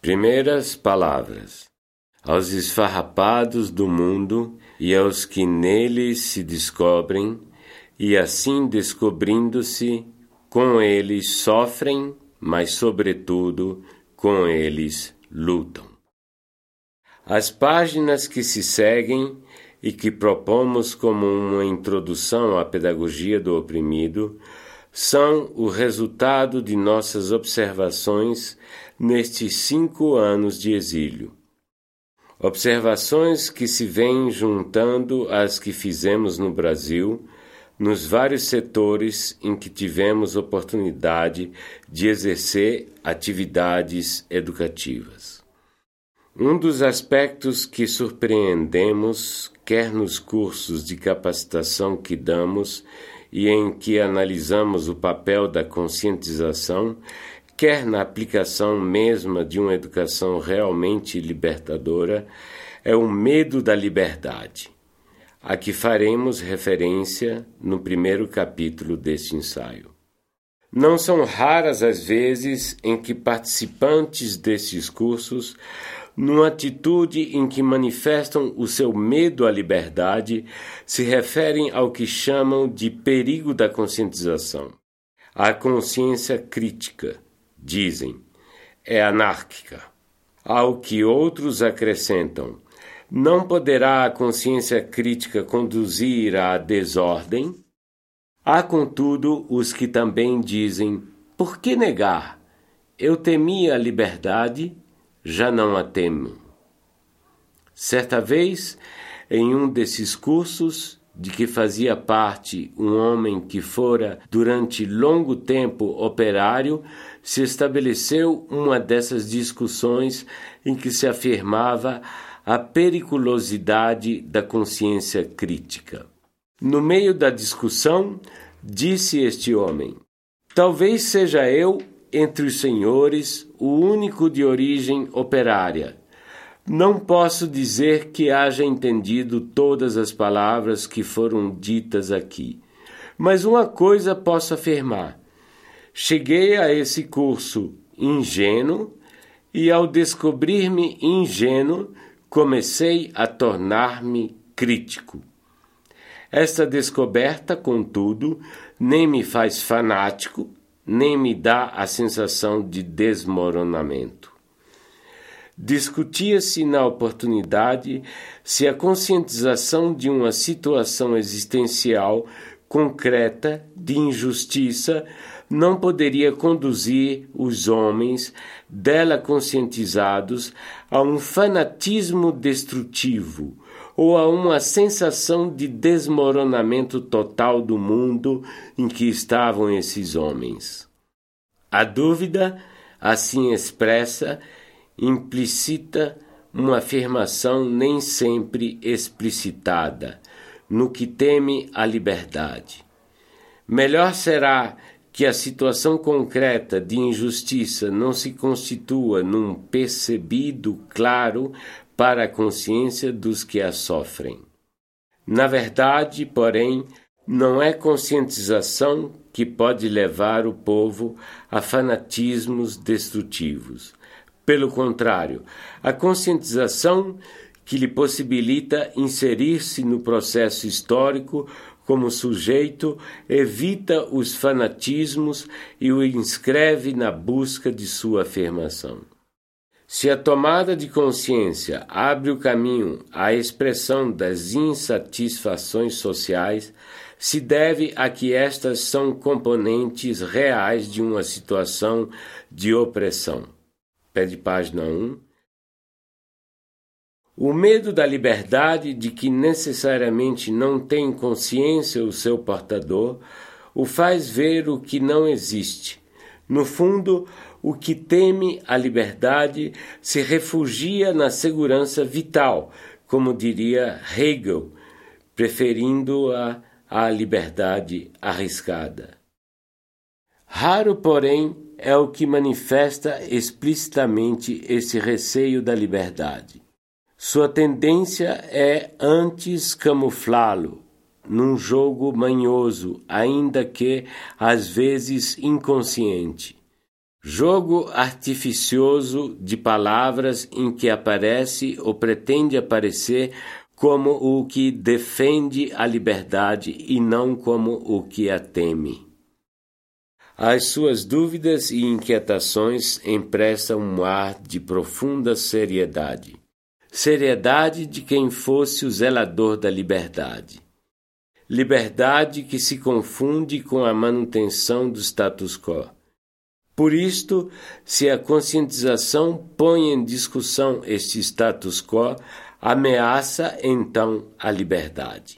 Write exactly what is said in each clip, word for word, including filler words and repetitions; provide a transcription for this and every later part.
Primeiras palavras. Aos esfarrapados do mundo e aos que neles se descobrem, e assim descobrindo-se, com eles sofrem, mas sobretudo com eles lutam. As páginas que se seguem e que propomos como uma introdução à pedagogia do oprimido são o resultado de nossas observações nestes cinco anos de exílio. Observações que se vêm juntando às que fizemos no Brasil, nos vários setores em que tivemos oportunidade de exercer atividades educativas. Um dos aspectos que surpreendemos, quer nos cursos de capacitação que damos e em que analisamos o papel da conscientização, quer na aplicação mesma de uma educação realmente libertadora, é o medo da liberdade, a que faremos referência no primeiro capítulo deste ensaio. Não são raras as vezes em que participantes destes cursos, numa atitude em que manifestam o seu medo à liberdade, se referem ao que chamam de perigo da conscientização. A consciência crítica, dizem, é anárquica. Ao que outros acrescentam, não poderá a consciência crítica conduzir à desordem? Há, contudo, os que também dizem, por que negar? Eu temia a liberdade, já não a temo. Certa vez, em um desses cursos, de que fazia parte um homem que fora durante longo tempo operário, se estabeleceu uma dessas discussões em que se afirmava a periculosidade da consciência crítica. No meio da discussão, disse este homem, talvez seja eu, entre os senhores, o único de origem operária. Não posso dizer que haja entendido todas as palavras que foram ditas aqui, mas uma coisa posso afirmar. Cheguei a esse curso ingênuo e, ao descobrir-me ingênuo, comecei a tornar-me crítico. Esta descoberta, contudo, nem me faz fanático, nem me dá a sensação de desmoronamento. Discutia-se na oportunidade se a conscientização de uma situação existencial concreta de injustiça não poderia conduzir os homens, dela conscientizados, a um fanatismo destrutivo ou a uma sensação de desmoronamento total do mundo em que estavam esses homens. A dúvida, assim expressa, implicita uma afirmação nem sempre explicitada, no que teme a liberdade. Melhor será que a situação concreta de injustiça não se constitua num percebido claro para a consciência dos que a sofrem. Na verdade, porém, não é conscientização que pode levar o povo a fanatismos destrutivos. Pelo contrário, a conscientização que lhe possibilita inserir-se no processo histórico como sujeito evita os fanatismos e o inscreve na busca de sua afirmação. Se a tomada de consciência abre o caminho à expressão das insatisfações sociais, se deve a que estas são componentes reais de uma situação de opressão. Pé de página um. O medo da liberdade, de que necessariamente não tem consciência o seu portador, o faz ver o que não existe. No fundo, o que teme a liberdade se refugia na segurança vital, como diria Hegel, preferindo-a à liberdade arriscada. Raro, porém, é o que manifesta explicitamente esse receio da liberdade. Sua tendência é antes camuflá-lo, num jogo manhoso, ainda que às vezes inconsciente. Jogo artificioso de palavras em que aparece ou pretende aparecer como o que defende a liberdade e não como o que a teme. As suas dúvidas e inquietações emprestam um ar de profunda seriedade. Seriedade de quem fosse o zelador da liberdade. Liberdade que se confunde com a manutenção do status quo. Por isto, se a conscientização põe em discussão este status quo, ameaça então a liberdade.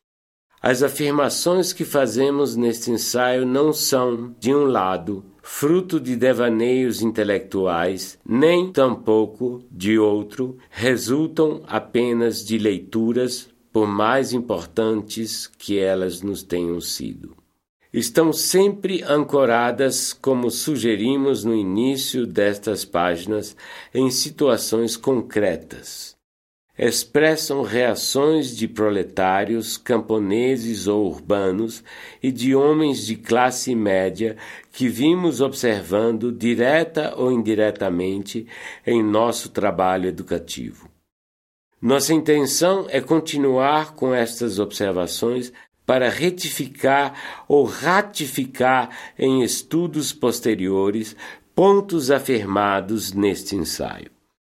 As afirmações que fazemos neste ensaio não são, de um lado, fruto de devaneios intelectuais, nem tampouco, de outro, resultam apenas de leituras, por mais importantes que elas nos tenham sido. Estão sempre ancoradas, como sugerimos no início destas páginas, em situações concretas. Expressam reações de proletários, camponeses ou urbanos e de homens de classe média que vimos observando, direta ou indiretamente, em nosso trabalho educativo. Nossa intenção é continuar com estas observações para retificar ou ratificar em estudos posteriores pontos afirmados neste ensaio.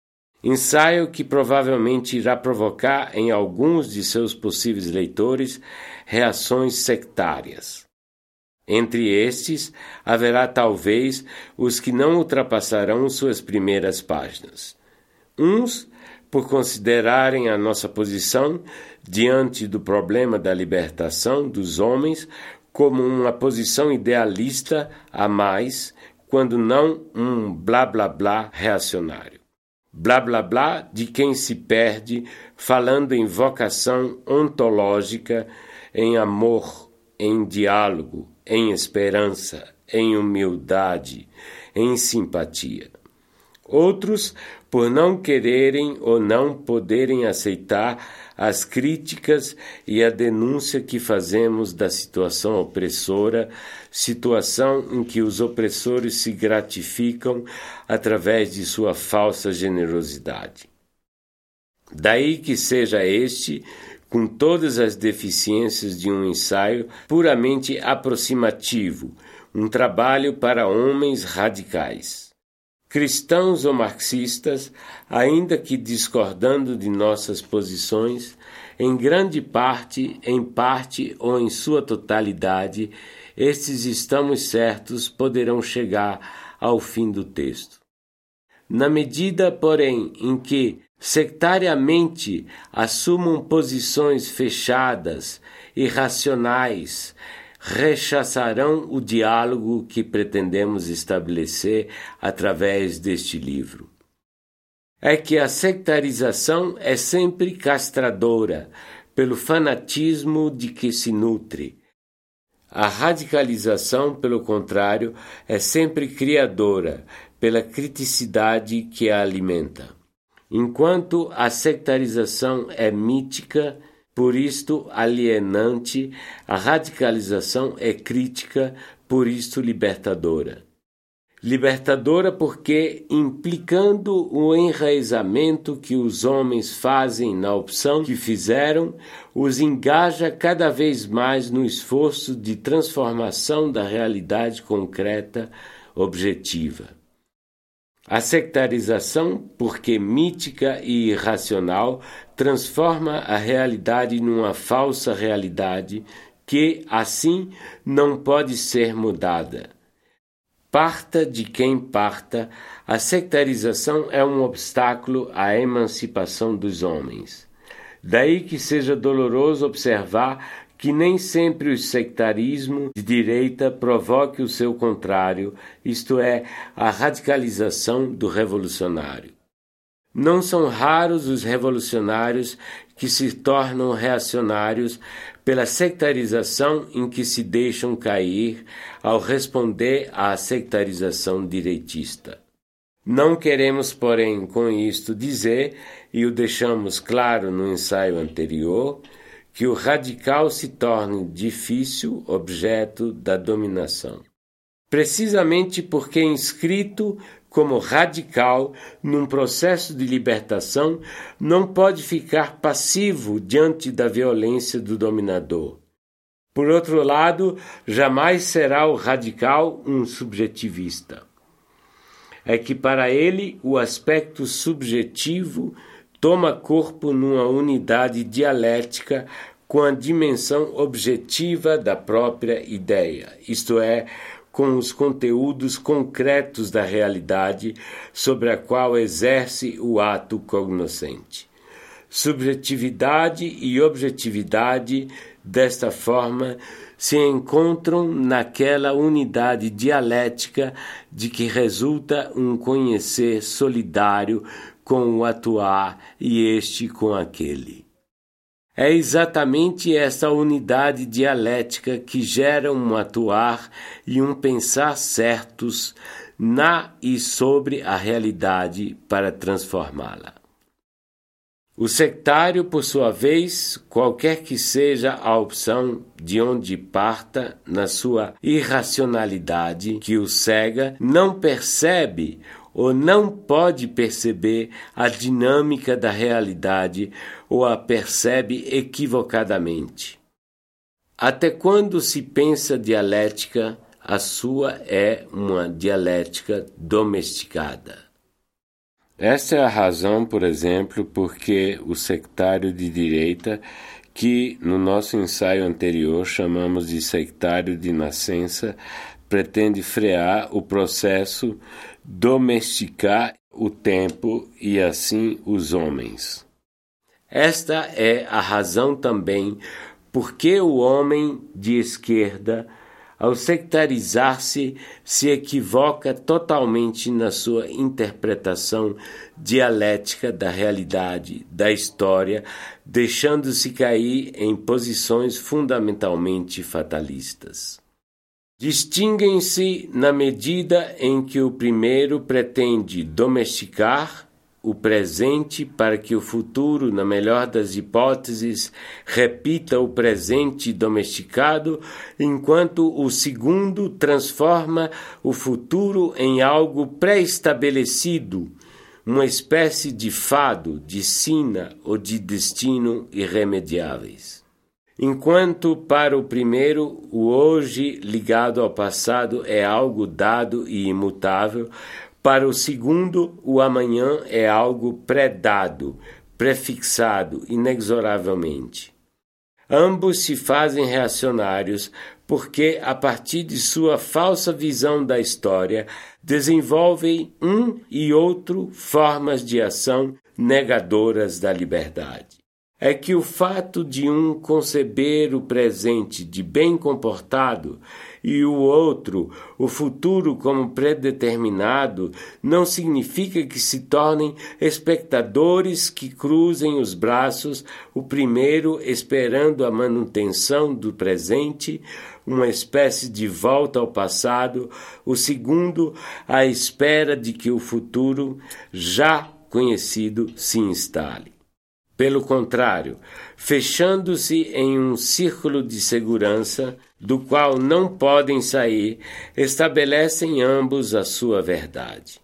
Ensaio que provavelmente irá provocar em alguns de seus possíveis leitores reações sectárias. Entre estes, haverá talvez os que não ultrapassarão suas primeiras páginas. Uns, por considerarem a nossa posição diante do problema da libertação dos homens como uma posição idealista a mais, quando não um blá blá blá reacionário. Blá blá blá de quem se perde falando em vocação ontológica, em amor, em diálogo, em esperança, em humildade, em simpatia. Outros, por não quererem ou não poderem aceitar as críticas e a denúncia que fazemos da situação opressora, situação em que os opressores se gratificam através de sua falsa generosidade. Daí que seja este, com todas as deficiências de um ensaio puramente aproximativo, um trabalho para homens radicais. Cristãos ou marxistas, ainda que discordando de nossas posições, em grande parte, em parte ou em sua totalidade, estes, estamos certos, poderão chegar ao fim do texto. Na medida, porém, em que sectariamente assumam posições fechadas, irracionais, rechaçarão o diálogo que pretendemos estabelecer através deste livro. É que a sectarização é sempre castradora, pelo fanatismo de que se nutre. A radicalização, pelo contrário, é sempre criadora, pela criticidade que a alimenta. Enquanto a sectarização é mítica, por isto alienante, a radicalização é crítica, por isto libertadora. Libertadora porque, implicando o enraizamento que os homens fazem na opção que fizeram, os engaja cada vez mais no esforço de transformação da realidade concreta, objetiva. A sectarização, porque mítica e irracional, transforma a realidade numa falsa realidade que, assim, não pode ser mudada. Parta de quem parta, a sectarização é um obstáculo à emancipação dos homens. Daí que seja doloroso observar que nem sempre o sectarismo de direita provoque o seu contrário, isto é, a radicalização do revolucionário. Não são raros os revolucionários que se tornam reacionários pela sectarização em que se deixam cair ao responder à sectarização direitista. Não queremos, porém, com isto dizer, e o deixamos claro no ensaio anterior, que o radical se torne difícil objeto da dominação. precisamente porque inscrito como radical num processo de libertação, não pode ficar passivo diante da violência do dominador. Por outro lado, jamais será o radical um subjetivista. É que para ele o aspecto subjetivo toma corpo numa unidade dialética com a dimensão objetiva da própria ideia, isto é, com os conteúdos concretos da realidade sobre a qual exerce o ato cognoscente. Subjetividade e objetividade, desta forma, se encontram naquela unidade dialética de que resulta um conhecer solidário com o atuar e este com aquele. É exatamente essa unidade dialética que gera um atuar e um pensar certos na e sobre a realidade para transformá-la. O sectário, por sua vez, qualquer que seja a opção de onde parta na sua irracionalidade que o cega, não percebe ou não pode perceber a dinâmica da realidade ou a percebe equivocadamente. Até quando se pensa dialética, a sua é uma dialética domesticada. Esta é a razão, por exemplo, porque o sectário de direita, que no nosso ensaio anterior chamamos de sectário de nascença, pretende frear o processo, domesticar o tempo e assim os homens. Esta é a razão também porque o homem de esquerda, ao sectarizar-se, se equivoca totalmente na sua interpretação dialética da realidade, da história, deixando-se cair em posições fundamentalmente fatalistas. Distinguem-se na medida em que o primeiro pretende domesticar o presente para que o futuro, na melhor das hipóteses, repita o presente domesticado, enquanto o segundo transforma o futuro em algo pré-estabelecido, uma espécie de fado, de sina ou de destino irremediáveis. Enquanto para o primeiro o hoje ligado ao passado é algo dado e imutável, para o segundo o amanhã é algo pré-dado, prefixado inexoravelmente. Ambos se fazem reacionários porque, a partir de sua falsa visão da história, desenvolvem um e outro formas de ação negadoras da liberdade. É que o fato de um conceber o presente de bem comportado e o outro, o futuro, como predeterminado, não significa que se tornem espectadores que cruzem os braços, o primeiro esperando a manutenção do presente, uma espécie de volta ao passado, o segundo à espera de que o futuro, já conhecido, se instale. Pelo contrário, fechando-se em um círculo de segurança, do qual não podem sair, estabelecem ambos a sua verdade.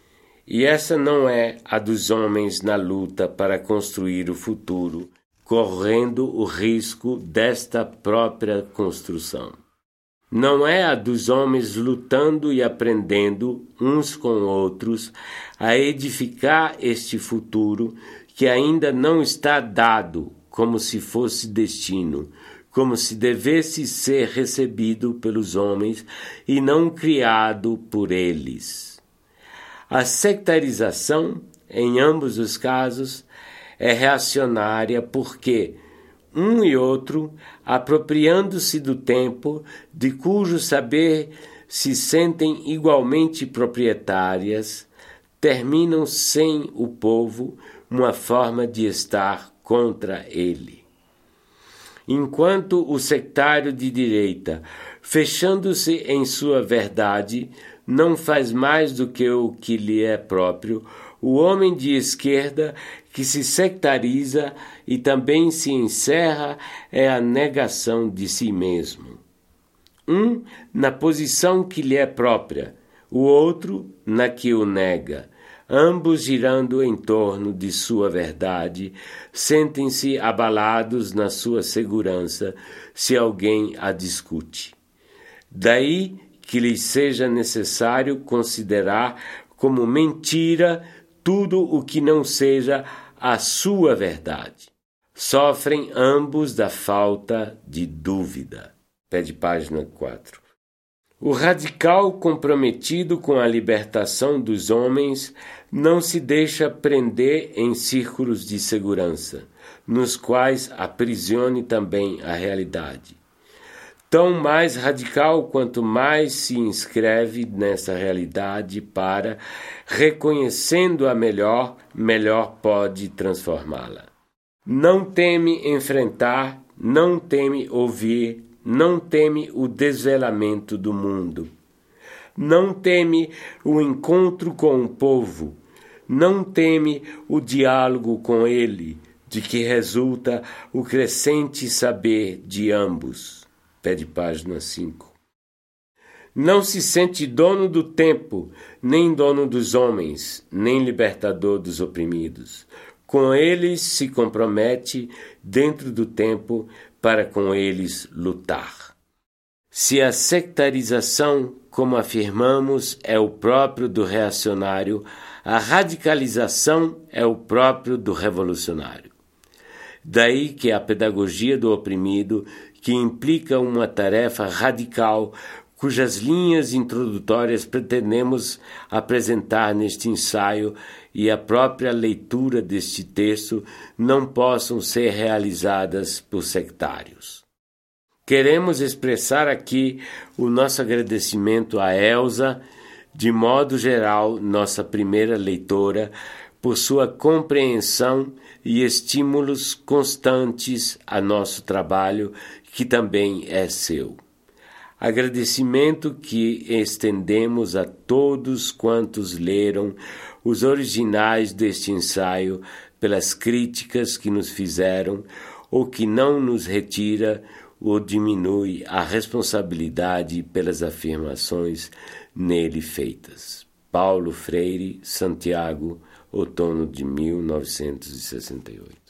E essa não é a dos homens na luta para construir o futuro, correndo o risco desta própria construção. Não é a dos homens lutando e aprendendo, uns com outros, a edificar este futuro que ainda não está dado, como se fosse destino, como se devesse ser recebido pelos homens e não criado por eles. A sectarização, em ambos os casos, é reacionária porque um e outro, apropriando-se do tempo, de cujo saber se sentem igualmente proprietárias, terminam sem o povo uma forma de estar contra ele. Enquanto o sectário de direita, fechando-se em sua verdade, não faz mais do que o que lhe é próprio, o homem de esquerda, que se sectariza e também se encerra, é a negação de si mesmo. um na posição que lhe é própria, o outro na que o nega. Ambos girando em torno de sua verdade, sentem-se abalados na sua segurança se alguém a discute. Daí que lhes seja necessário considerar como mentira tudo o que não seja a sua verdade. Sofrem ambos da falta de dúvida. Pede página quatro. O radical comprometido com a libertação dos homens não se deixa prender em círculos de segurança, nos quais aprisione também a realidade. Tão mais radical quanto mais se inscreve nessa realidade para, reconhecendo-a melhor, melhor pode transformá-la. Não teme enfrentar, não teme ouvir, não teme o desvelamento do mundo. Não teme o encontro com o povo. Não teme o diálogo com ele, de que resulta o crescente saber de ambos. Pede página cinco. Não se sente dono do tempo, nem dono dos homens, nem libertador dos oprimidos. Com eles se compromete dentro do tempo para com eles lutar. Se a sectarização, como afirmamos, é o próprio do reacionário, a radicalização é o próprio do revolucionário. Daí que a pedagogia do oprimido, que implica uma tarefa radical, cujas linhas introdutórias pretendemos apresentar neste ensaio e a própria leitura deste texto não possam ser realizadas por sectários. Queremos expressar aqui o nosso agradecimento a Elza, de modo geral, nossa primeira leitora, por sua compreensão e estímulos constantes a nosso trabalho, que também é seu. Agradecimento que estendemos a todos quantos leram os originais deste ensaio pelas críticas que nos fizeram, ou que não nos retira ou diminui a responsabilidade pelas afirmações nele feitas. Paulo Freire, Santiago, outono de mil novecentos e sessenta e oito.